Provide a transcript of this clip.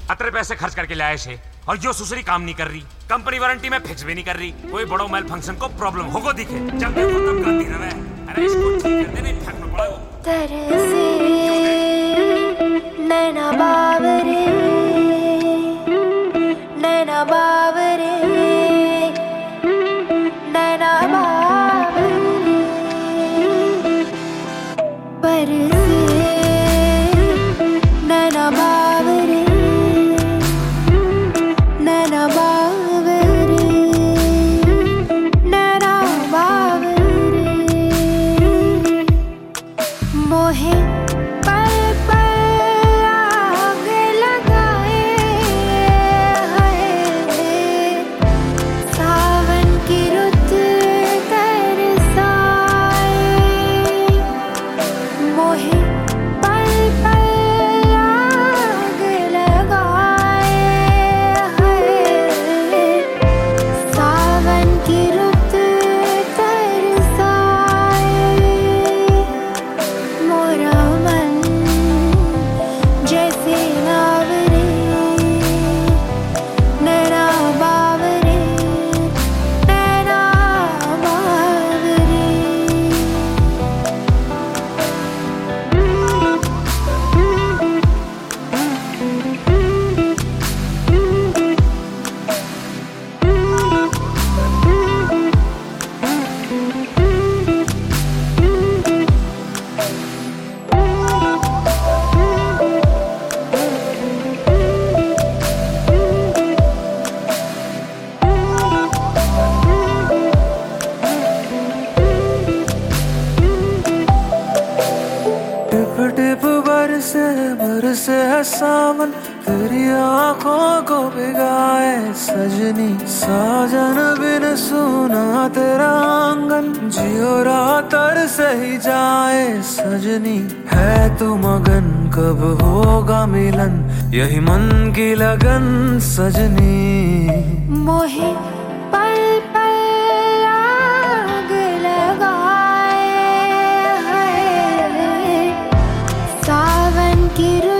अतरे पैसे खर्च करके लाए छे और जो सुसरी काम नहीं कर रही, कंपनी वारंटी में फिक्स भी नहीं कर रही, कोई बड़ो मेल फंक्शन को प्रॉब्लम होगो दिखे जब देखो तब गाती रहे। अरे इसको ठीक कर देने फेंकना पड़ेगा। तरसे नैना बावरे, नैना बावरे, नैना बावरे, परसे नैना बावरे, नैना बावरे, नैना बावरे, मोहे पल पल आग लगाए है, सावन की रुत तरसाए, मोहे पल पल आग लगाए है, सावन की रुत तरसाए, मोरा मन जैसे नावरे, नैना बावरे, नैना बावरे। टिप टिप बरसे बरसे है सावन, तेरी आंखों को भिगाए सजनी, साजन बिन सुना तेरा आंगन, जियो रात से ही जाए सजनी, है तू मगन कब होगा मिलन, यही मन की लगन सजनी, मोहे पल पल आग लगाए है, सावन की